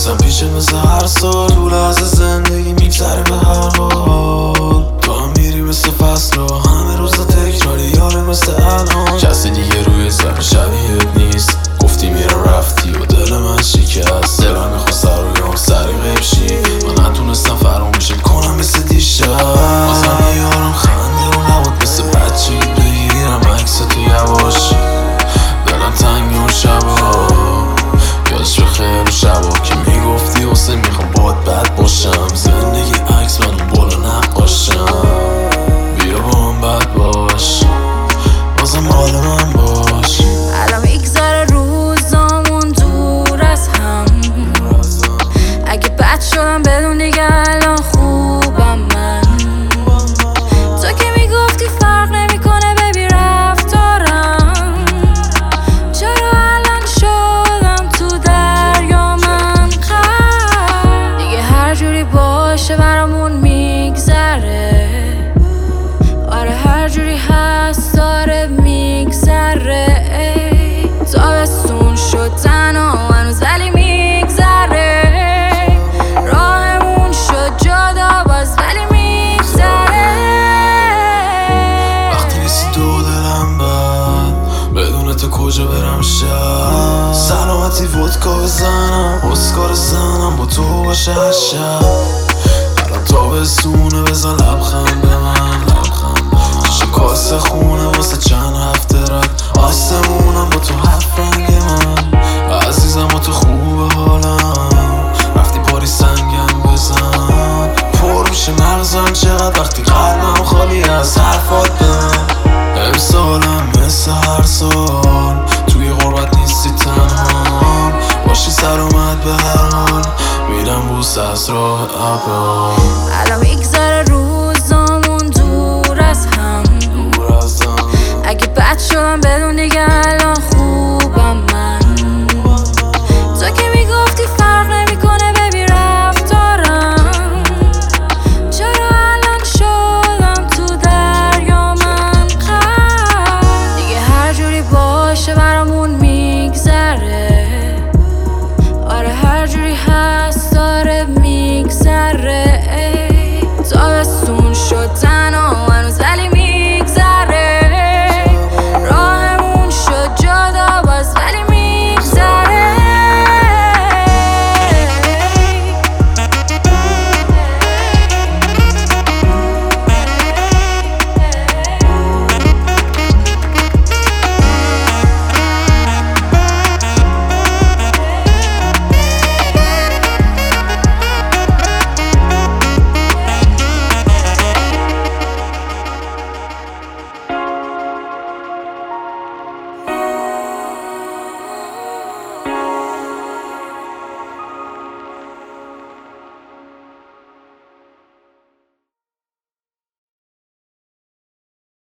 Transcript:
نیستم پیشه مثل هر سال، طول از زندگی میگذره به هر حال. تو هم میری مثل فصل و همه روزا تکراری، یاره مثل الان. کسی دیگه روی زمین شبیهت نیست، گفتی میرم رفتی و دل من شکست. دلم میخواست سر و یام سری غیب شی، من نتونستم فراموشت کنم مثل دیشب. بازم میارم خنده و نبود مثل بچگی بگیرم عکس تو یواش. دلم تنگ اون شبا، یادش بخیر شبا که میگفتی حسین میخوام باد بد باشم. زندگی عکس من اون بالا نقاشم، بیا با من بد باش، بازم مال من باش. الان میگذره روزامون دور از هم، اگه بد شدم بدون دیگه الان خوبم من. تو که میگفتی فرق نمیکنه ببی رفتارم، چرا الان شدم تو دریا من غرق؟ دیگه هر جوری باشه برامون میگذره، آره هر جوری هست داره میگذره. تابستون شد تنها هنوز ولی میگذره، راهمون شد جدا باز ولی میگذره. وقتی نیستی دو دلم بد، بدون تو کجا برم شب. سلامتی ودکا بزنم، اسکار زنم با تو باشه هر شب. الان تابستونه بزن لبخند به من، شیشه کاسه خونه واسه چند هفته رد. آسمونم با تو هفت رنگ من، عزیزم با تو خوبه حالم. رفتی پاری سنگم بزن، پر میشه مغزم چقدر وقتی قلبم خالی از حرفات به من. امسالم مثل هر سال توی غربت نیستی تنها، باشی سلامت به هر حال، میرم بوس از راه ابرار. الان میگذره روزامون دور از هم، اگه بد شدم بدون دیگه